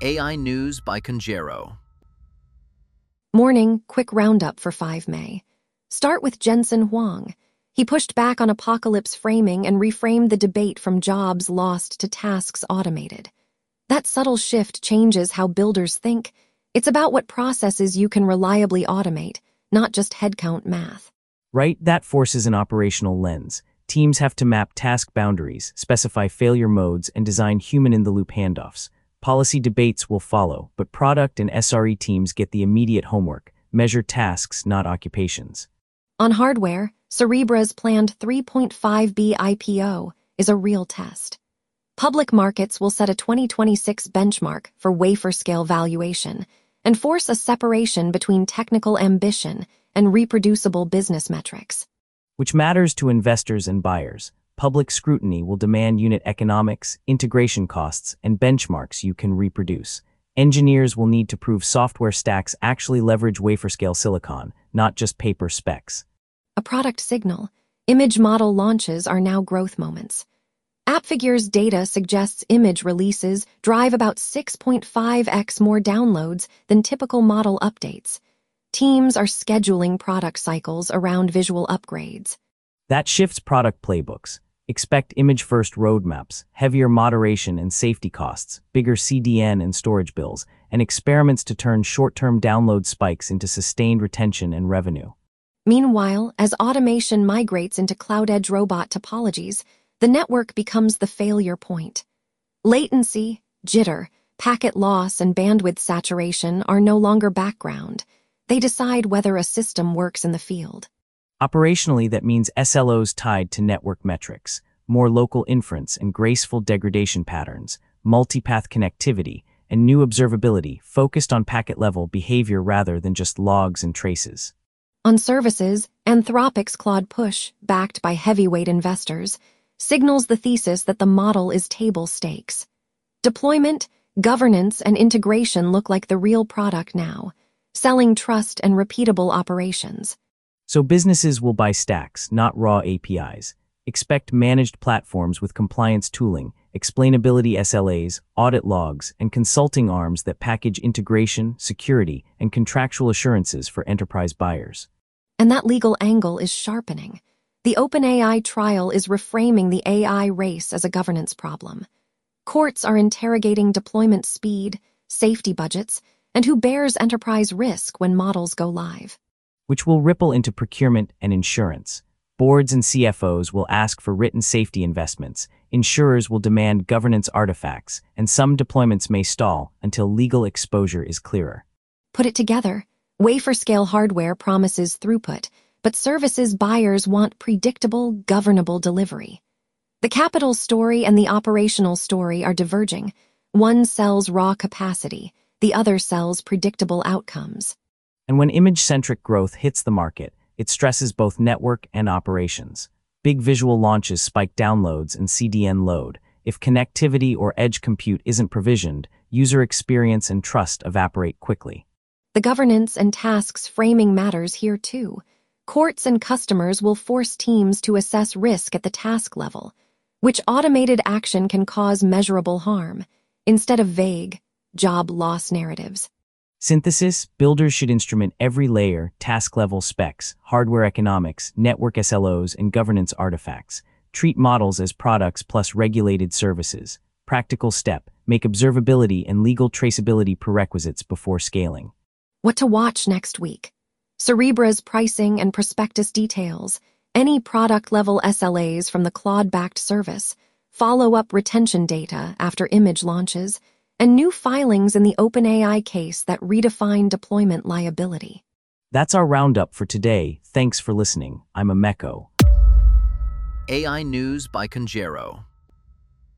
AI News by Conjero. Morning, quick roundup for 5 May. Start with Jensen Huang. He pushed back on apocalypse framing and reframed the debate from jobs lost to tasks automated. That subtle shift changes how builders think. It's about what processes you can reliably automate, not just headcount math. Right? That forces an operational lens. Teams have to map task boundaries, specify failure modes, and design human-in-the-loop handoffs. Policy debates will follow, but product and SRE teams get the immediate homework: measure tasks, not occupations. On hardware, Cerebra's planned 3.5B IPO is a real test. Public markets will set a 2026 benchmark for wafer-scale valuation and force a separation between technical ambition and reproducible business metrics. Which matters to investors and buyers. Public scrutiny will demand unit economics, integration costs, and benchmarks you can reproduce. Engineers will need to prove software stacks actually leverage wafer-scale silicon, not just paper specs. A product signal. Image model launches are now growth moments. AppFigure's data suggests image releases drive about 6.5x more downloads than typical model updates. Teams are scheduling product cycles around visual upgrades. That shifts product playbooks. Expect image-first roadmaps, heavier moderation and safety costs, bigger CDN and storage bills, and experiments to turn short-term download spikes into sustained retention and revenue. Meanwhile, as automation migrates into cloud-edge robot topologies, the network becomes the failure point. Latency, jitter, packet loss, and bandwidth saturation are no longer background. They decide whether a system works in the field. Operationally, that means SLOs tied to network metrics, more local inference and graceful degradation patterns, multipath connectivity, and new observability focused on packet-level behavior rather than just logs and traces. On services, Anthropic's Claude Push, backed by heavyweight investors, signals the thesis that the model is table stakes. Deployment, governance, and integration look like the real product now, selling trust and repeatable operations. So businesses will buy stacks, not raw APIs. Expect managed platforms with compliance tooling, explainability SLAs, audit logs, and consulting arms that package integration, security, and contractual assurances for enterprise buyers. And that legal angle is sharpening. The OpenAI trial is reframing the AI race as a governance problem. Courts are interrogating deployment speed, safety budgets, and who bears enterprise risk when models go live. Which will ripple into procurement and insurance. Boards and CFOs will ask for written safety investments, insurers will demand governance artifacts, and some deployments may stall until legal exposure is clearer. Put it together, wafer-scale hardware promises throughput, but services buyers want predictable, governable delivery. The capital story and the operational story are diverging. One sells raw capacity, the other sells predictable outcomes. And when image-centric growth hits the market, it stresses both network and operations. Big visual launches spike downloads and CDN load. If connectivity or edge compute isn't provisioned, user experience and trust evaporate quickly. The governance and tasks framing matters here too. Courts and customers will force teams to assess risk at the task level, which automated action can cause measurable harm, instead of vague, job loss narratives. Synthesis, builders should instrument every layer, task-level specs, hardware economics, network SLOs, and governance artifacts. Treat models as products plus regulated services. Practical step, make observability and legal traceability prerequisites before scaling. What to watch next week? Cerebra's pricing and prospectus details, any product-level SLAs from the Claude-backed service, follow-up retention data after image launches, and new filings in the OpenAI case that redefine deployment liability. That's our roundup for today. Thanks for listening. I'm Ameko. AI News by Conjero.